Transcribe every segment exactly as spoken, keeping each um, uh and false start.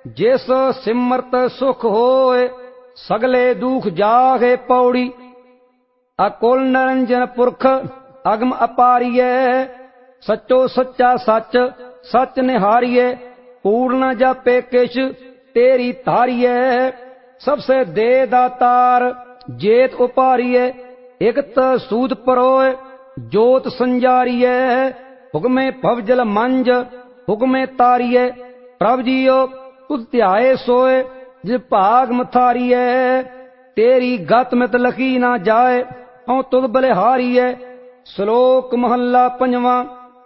जिस सिमरत सुख होए सगले दुख जागे पौड़ी। अकुल निरंजन पुरख अगम अपारिय सचो सच्चा सच सच निहारिय। पूर्ण जापे किश तेरी धारिय सबसे दे दातार जेत उपारिय। इकत सूद परोए जोत संजारिय हुक्मे भवजल मंज हुक्मे तारिय। प्रभ जियो तुझ ध्याए सोए जिस भाग मथारिय। तेरी गत मित लखी ना जाए औ तुद बलिहारिय। श्लोक महला पंजवा।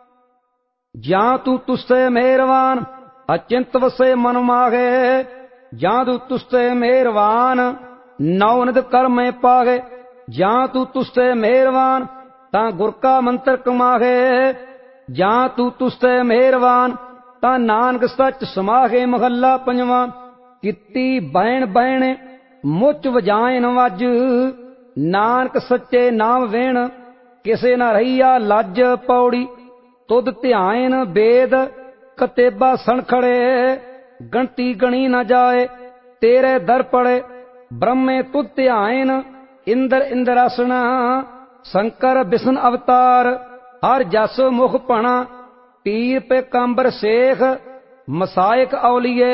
ज्यां तू तुस्से मेहरवान अचिंत वसे मन मागे। ज्यां तू तुस्से मेहरवान नवनित कर में पागे। ज्यां तू तुस्से मेहरवान तां गुर का मंत्र कमागे। ज्यां तू तुस्से मेहरवान तां नानक सच समागे। महला पंजवा। कित्ती बैण बैण मुच वजायन वज नानक सच्चे नाम वेण किसे न रहिया लज पौड़ी। तुद ध्यान वेद कतेबा सणखड़े गणती गणी न जाए। तेरे दर पड़े ब्रह्मे तुद ध्यान इंद्र इंद्रासना। शंकर विष्णु अवतार हर जस मुख पणा। पीर पे कांबर शेख मसायक औलिए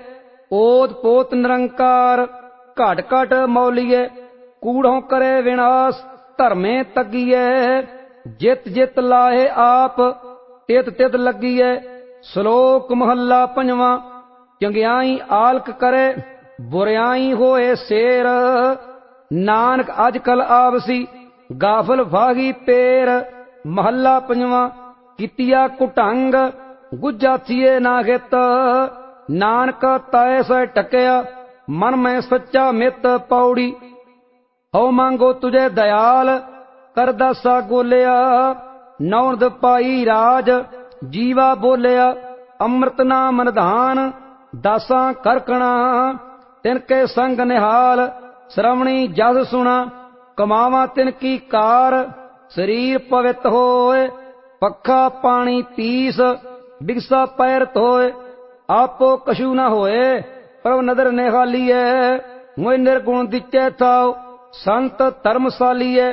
ओत पोत निरंकार घट घट मौलिए। कूढ़ों करे विनाश धर्मे तगिए जित जित लाहे आप तित तित लगिए। श्लोक महला पंजवा। चंगियाई आलक करे बुरियाई होए शेर। नानक अजकल आवसी गाफल भागी पेर। महला पंजवा। कितिया कुटंग गुज्जा थिए ना हित। नानक तय से टकया मन में सच्चा मित पौड़ी। हो मांगो तुझे दयाल कर दासा गोलिया। नौनद पाई राज जीवा बोलिया। अमृत नाम निधान दासा करकणा। तिनके संग निहाल श्रवणी जस सुना। कमावा तिनकी कार शरीर पवित होए। पखा पानी तीस बिगसा पैर धोए। आपो कछु न होए प्रभ नदर निहालिए। मोय निर्गुण दिचे थाओ संत धर्मशालिए।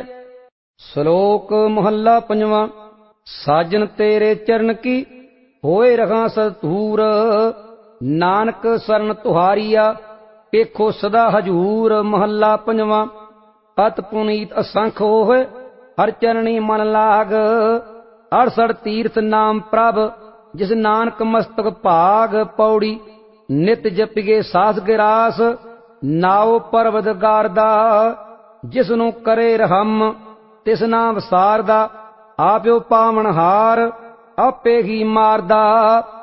श्लोक महला पंजवा। साजन तेरे चरण की होए रखा सतूर। नानक शरण तुहारिया पेखो सदा हजूर। महला पंजवा। पत पुनीत असंख होए हर चरणी मन लाग। अड़सठ तीर्थ नाम प्रभ जिस नानक मस्तक भाग पौड़ी। नित जपिगे सास गिरास नाओ पर्वत गारदा। जिसनु करे रहम तिस नाम सारदा। आप्यो पावनहार आपे ही मारदा।